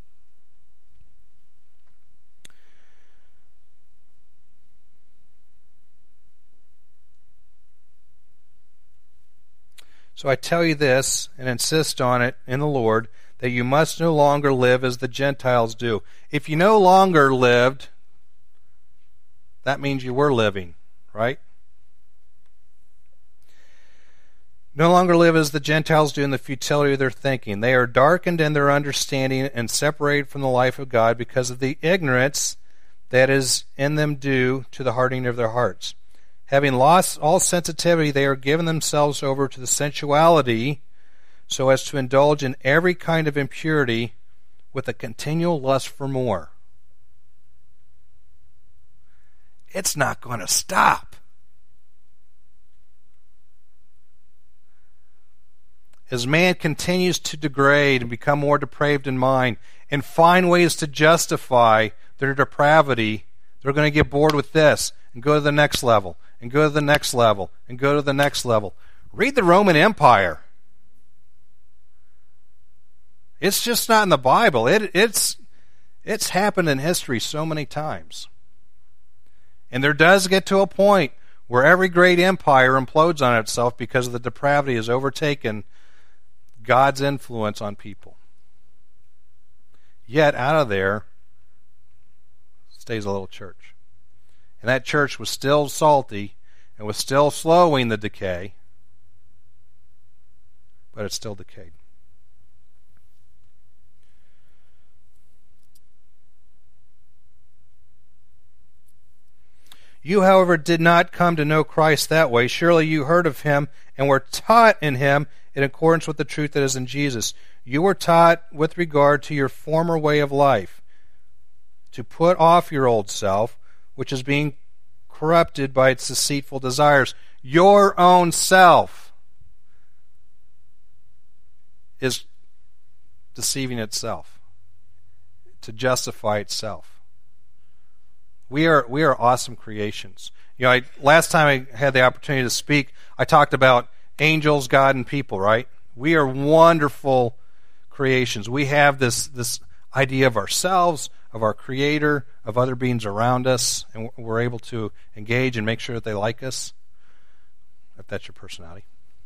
So I tell you this, and insist on it in the Lord, that you must no longer live as the Gentiles do. If you no longer lived, that means you were living, right? No longer live as the Gentiles do in the futility of their thinking. They are darkened in their understanding and separated from the life of God because of the ignorance that is in them due to the hardening of their hearts. Having lost all sensitivity, they are given themselves over to the sensuality so as to indulge in every kind of impurity with a continual lust for more. It's not going to stop. As man continues to degrade and become more depraved in mind and find ways to justify their depravity, they're going to get bored with this and go to the next level and go to the next level and go to the next level. Read the Roman Empire. It's just not in the Bible. It's happened in history so many times. And there does get to a point where every great empire implodes on itself because of the depravity has overtaken God's influence on people. Yet out of there stays a little church. And that church was still salty and was still slowing the decay, but it still decayed. You, however, did not come to know Christ that way. Surely you heard of him and were taught in him in accordance with the truth that is in Jesus. You were taught with regard to your former way of life, to put off your old self, which is being corrupted by its deceitful desires. Your own self is deceiving itself to justify itself. We are awesome creations. You know, last time I had the opportunity to speak, I talked about angels, God, and people, right? We are wonderful creations. We have this idea of ourselves, of our Creator, of other beings around us, and we're able to engage and make sure that they like us, if that's your personality.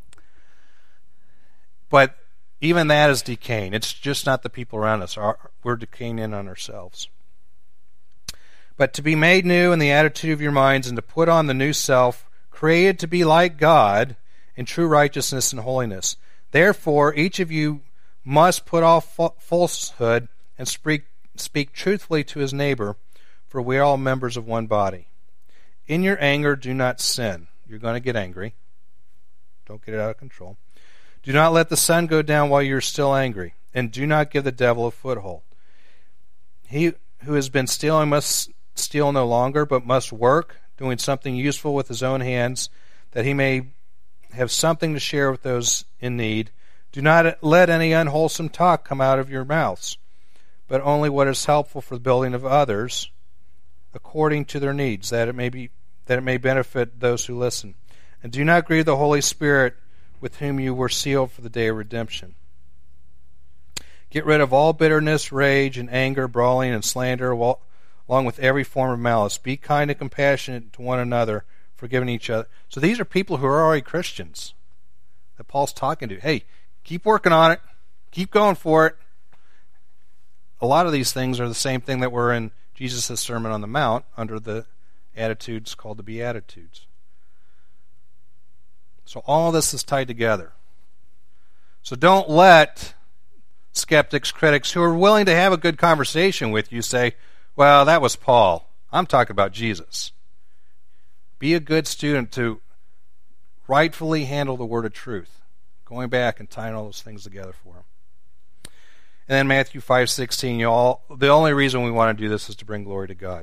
But even that is decaying. It's just not the people around us. We're decaying in on ourselves. But to be made new in the attitude of your minds, and to put on the new self, created to be like God in true righteousness and holiness. Therefore, each of you must put off falsehood and speak truthfully to his neighbor, for we are all members of one body. In your anger, do not sin. You're going to get angry. Don't get it out of control. Do not let the sun go down while you're still angry, and do not give the devil a foothold. He who has been stealing must steal no longer, but must work, doing something useful with his own hands, that he may have something to share with those in need. Do not let any unwholesome talk come out of your mouths, but only what is helpful for the building of others, according to their needs, that it may benefit those who listen. And do not grieve the Holy Spirit, with whom you were sealed for the day of redemption. Get rid of all bitterness, rage, and anger, brawling, and slander, along with every form of malice. Be kind and compassionate to one another, forgiving each other. So these are people who are already Christians that Paul's talking to. Hey, keep working on it. Keep going for it. A lot of these things are the same thing that were in Jesus' Sermon on the Mount under the attitudes called the Beatitudes. So all this is tied together. So don't let skeptics, critics who are willing to have a good conversation with you say, well, that was Paul. I'm talking about Jesus. Be a good student to rightfully handle the word of truth, going back and tying all those things together for him. And then Matthew 5:16, the only reason we want to do this is to bring glory to God.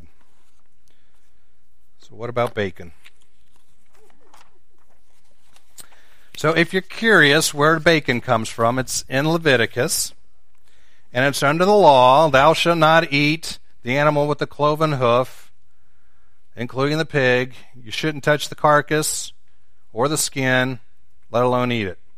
So what about bacon? So if you're curious where bacon comes from, it's in Leviticus, and it's under the law, thou shalt not eat the animal with the cloven hoof, including the pig. You shouldn't touch the carcass or the skin, let alone eat it.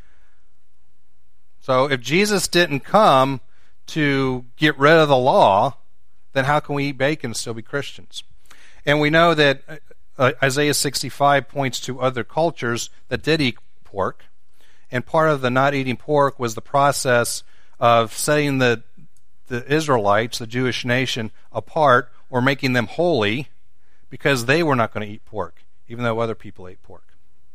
So if Jesus didn't come to get rid of the law, then how can we eat bacon and still be Christians? And we know that Isaiah 65 points to other cultures that did eat pork, and part of the not eating pork was the process of setting the Israelites, the Jewish nation, apart or making them holy because they were not going to eat pork, even though other people ate pork.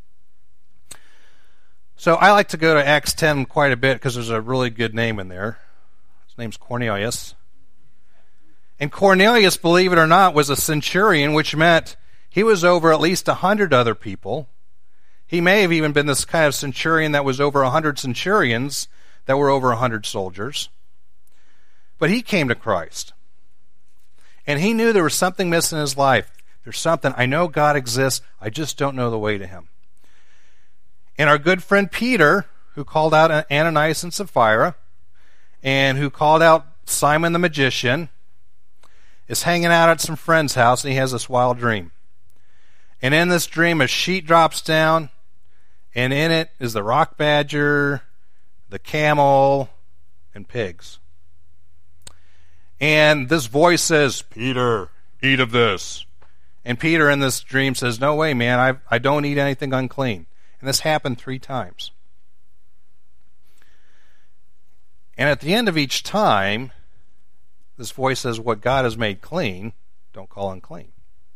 So I like to go to Acts 10 quite a bit because there's a really good name in there. His name's Cornelius. And Cornelius, believe it or not, was a centurion, which meant he was over at least 100 other people. He may have even been this kind of centurion that was over 100 centurions that were over 100 soldiers. But he came to Christ. And he knew there was something missing in his life. There's something, I know God exists, I just don't know the way to him. And our good friend Peter, who called out Ananias and Sapphira, and who called out Simon the magician, is hanging out at some friend's house, and he has this wild dream. And in this dream, a sheet drops down, and in it is the rock badger, the camel, and pigs. And this voice says, Peter, eat of this. And Peter in this dream says, no way, man, I don't eat anything unclean. And this happened 3 times. And at the end of each time, this voice says, what God has made clean, don't call unclean.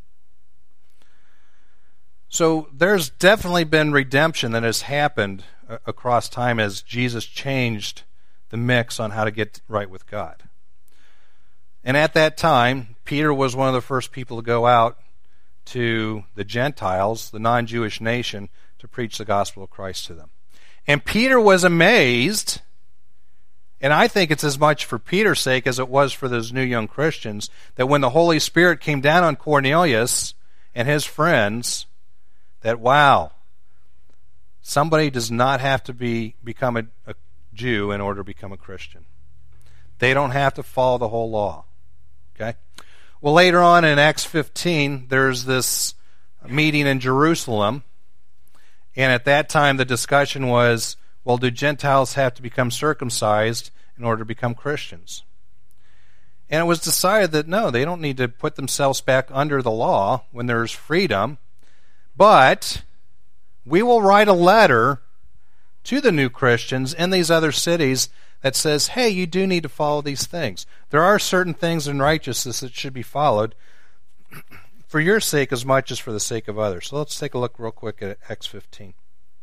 So there's definitely been redemption that has happened across time as Jesus changed the mix on how to get right with God. And at that time, Peter was one of the first people to go out to the Gentiles, the non-Jewish nation, to preach the gospel of Christ to them. And Peter was amazed, and I think it's as much for Peter's sake as it was for those new young Christians, that when the Holy Spirit came down on Cornelius and his friends, that, wow, somebody does not have to become a Jew in order to become a Christian. They don't have to follow the whole law. Okay? Well, later on in Acts 15, there's this meeting in Jerusalem, and at that time the discussion was, well, do Gentiles have to become circumcised in order to become Christians? And it was decided that no, they don't need to put themselves back under the law when there's freedom, but we will write a letter to the new Christians in these other cities that says, hey, you do need to follow these things. There are certain things in righteousness that should be followed for your sake as much as for the sake of others. So let's take a look real quick at Acts 15.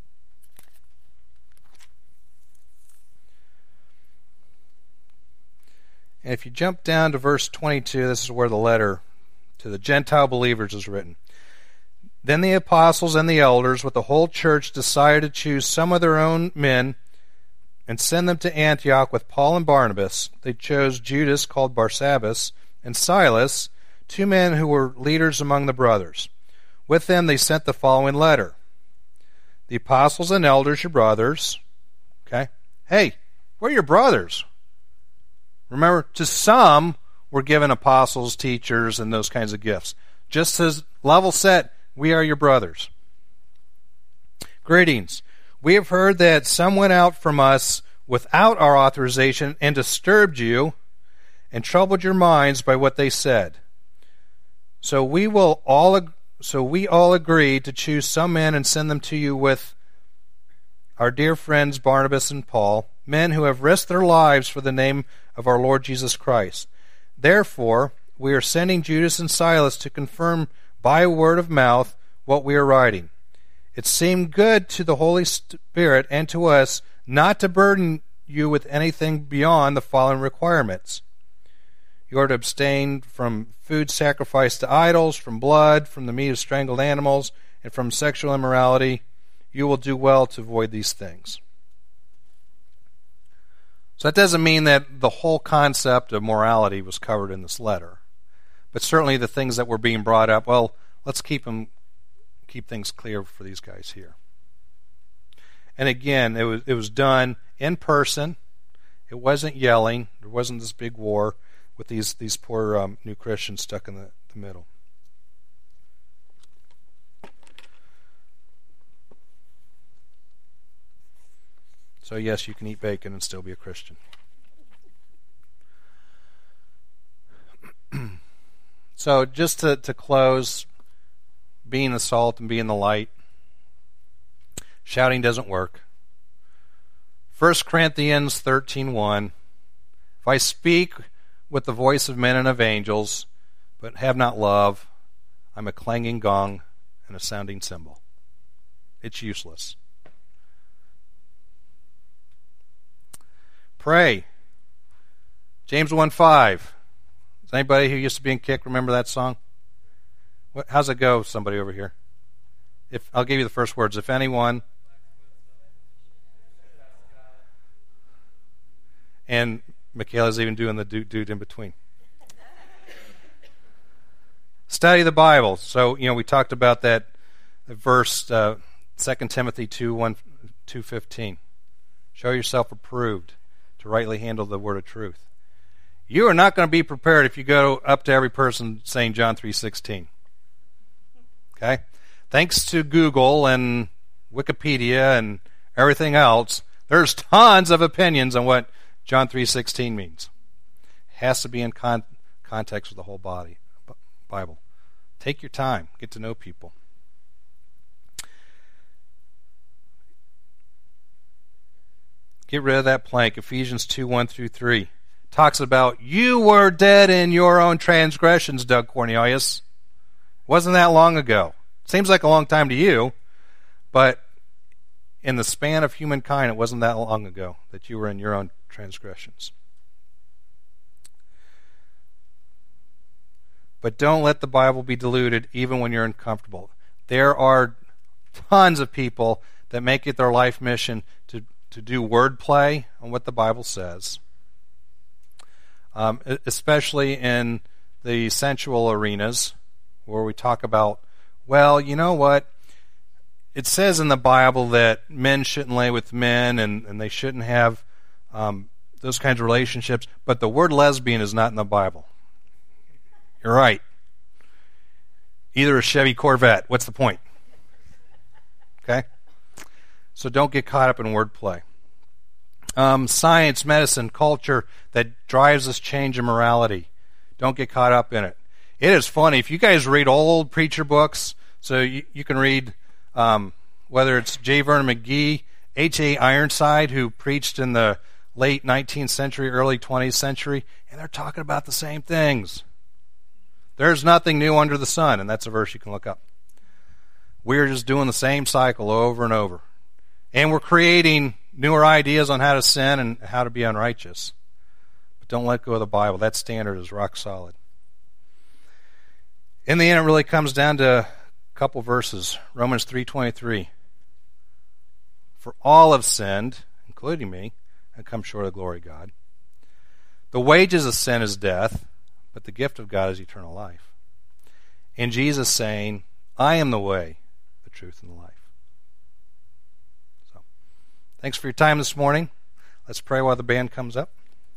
And if you jump down to verse 22, this is where the letter to the Gentile believers is written. Then the apostles and the elders with the whole church decided to choose some of their own men and send them to Antioch with Paul and Barnabas. They chose Judas, called Barsabbas, and Silas, 2 men who were leaders among the brothers. With them they sent the following letter. The apostles and elders, your brothers. Okay? Hey, we're your brothers. Remember, to some were given apostles, teachers, and those kinds of gifts. Just as level set, we are your brothers. Greetings. We have heard that some went out from us without our authorization and disturbed you and troubled your minds by what they said. So we all agreed to choose some men and send them to you with our dear friends Barnabas and Paul, men who have risked their lives for the name of our Lord Jesus Christ. Therefore, we are sending Judas and Silas to confirm by word of mouth what we are writing. It seemed good to the Holy Spirit and to us not to burden you with anything beyond the following requirements. You are to abstain from food sacrificed to idols, from blood, from the meat of strangled animals, and from sexual immorality. You will do well to avoid these things. So that doesn't mean that the whole concept of morality was covered in this letter. But certainly the things that were being brought up, well, let's keep things clear for these guys here. And again, it was done in person. It wasn't yelling. There wasn't this big war with these poor new Christians stuck in the middle. So yes, you can eat bacon and still be a Christian. So just to close, being the salt and being the light, shouting doesn't work. 1 Corinthians 13:1, if I speak with the voice of men and of angels, but have not love, I'm a clanging gong and a sounding cymbal. It's useless. Pray. James 1:5. Does anybody who used to be in Kick remember that song? How's it go, somebody over here? I'll give you the first words. If anyone... And Michaela's even doing the dude in between. Study the Bible. So, we talked about that verse, 2 Timothy 2:15. Show yourself approved to rightly handle the word of truth. You are not going to be prepared if you go up to every person saying John 3:16. Okay? Thanks to Google and Wikipedia and everything else, there's tons of opinions on what John 3:16 means. It has to be in context with the whole Bible. Take your time. Get to know people. Get rid of that plank. Ephesians 2:1-3 talks about you were dead in your own transgressions, Doug Cornelius. Wasn't that long ago? Seems like a long time to you, but in the span of humankind, it wasn't that long ago that you were in your own transgressions. But don't let the Bible be diluted even when you're uncomfortable. There are tons of people that make it their life mission to do wordplay on what the Bible says, especially in the sensual arenas where we talk about, well, you know what? It says in the Bible that men shouldn't lay with men and they shouldn't have those kinds of relationships, but the word lesbian is not in the Bible. You're right. Either a Chevy Corvette. What's the point? Okay? So don't get caught up in wordplay. Science, medicine, culture that drives this change in morality. Don't get caught up in it. It is funny. If you guys read old preacher books, so you can read whether it's J. Vernon McGee, H.A. Ironside, who preached in the late 19th century, early 20th century, and they're talking about the same things. There's nothing new under the sun, and that's a verse you can look up. We're just doing the same cycle over and over. And we're creating newer ideas on how to sin and how to be unrighteous. But don't let go of the Bible. That standard is rock solid. In the end, it really comes down to a couple verses. Romans 3:23. For all have sinned, including me, and come short of the glory of God. The wages of sin is death, but the gift of God is eternal life. And Jesus saying, I am the way, the truth, and the life. So, thanks for your time this morning. Let's pray while the band comes up.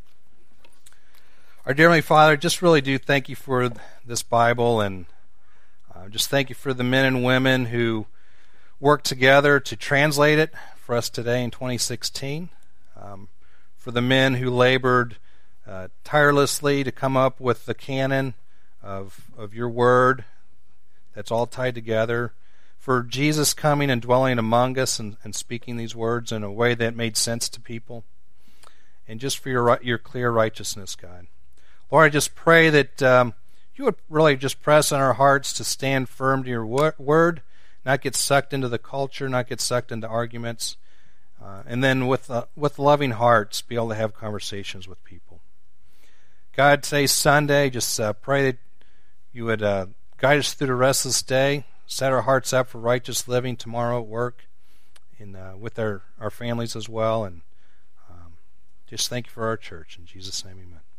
Our dear Heavenly Father, just really do thank you for this Bible, and just thank you for the men and women who worked together to translate it for us today in 2016. For the men who labored tirelessly to come up with the canon of your word that's all tied together. For Jesus coming and dwelling among us and speaking these words in a way that made sense to people. And just for your clear righteousness, God. Lord, I just pray that you would really just press on our hearts to stand firm to your word, not get sucked into the culture, not get sucked into arguments, and then with loving hearts, be able to have conversations with people. God, today's Sunday. Just pray that you would guide us through the rest of this day, set our hearts up for righteous living tomorrow at work, and with our families as well. And just thank you for our church. In Jesus' name, amen.